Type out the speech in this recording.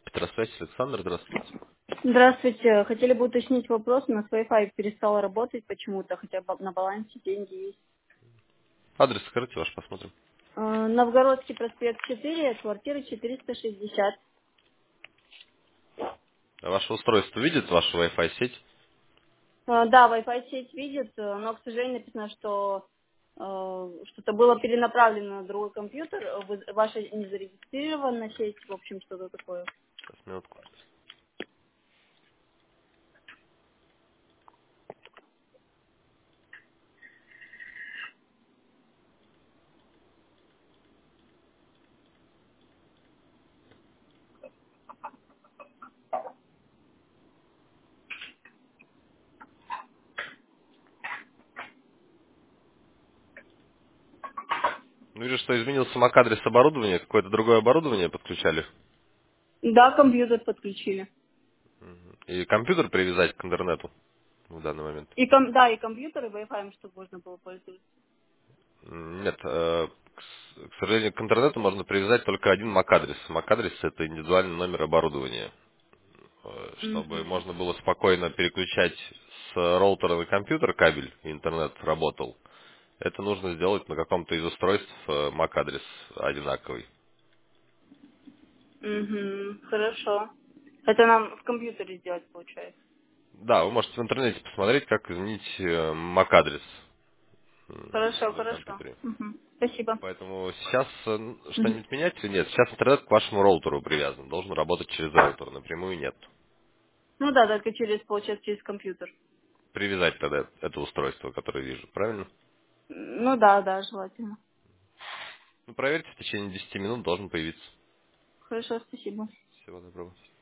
Петросвязь, Александр, здравствуйте. Здравствуйте. Хотели бы уточнить вопрос. У нас Wi-Fi перестал работать почему-то, хотя бы на балансе деньги есть. Адрес скажите ваш, посмотрим. Новгородский проспект 4, квартира 460. А ваше устройство видит вашу Wi-Fi сеть? Да, Wi-Fi сеть видит, но, к сожалению, написано, что что-то было перенаправлено на другой компьютер. Ваша не зарегистрирована сеть, в общем, что-то такое. Сейчас, минутку. Ну, вижу, что изменился MAC-адрес оборудования. Какое-то другое оборудование подключали. Да, компьютер подключили. И компьютер привязать к интернету в данный момент. Да, и компьютер, и Wi-Fi, чтобы можно было пользоваться. Нет, к сожалению, к интернету можно привязать только один MAC-адрес. MAC-адрес — это индивидуальный номер оборудования. Чтобы Мгм. можно было спокойно переключать с роутера на компьютер кабель, и интернет работал. Это нужно сделать на каком-то из устройств MAC-адрес одинаковый. Угу, хорошо. Это нам в компьютере сделать получается. Да, вы можете в интернете посмотреть, как изменить MAC-адрес Хорошо, на хорошо. компьютере. Угу. Спасибо. Поэтому сейчас Мгм. что-нибудь менять или нет? Сейчас интернет к вашему роутеру привязан. Должен работать через роутер. Напрямую нет. Ну да, только получается, через компьютер. Привязать тогда это устройство, которое вижу. Правильно? Ну да, да, желательно. Ну, проверьте, в течение 10 минут должен появиться. Хорошо, спасибо. Всего доброго.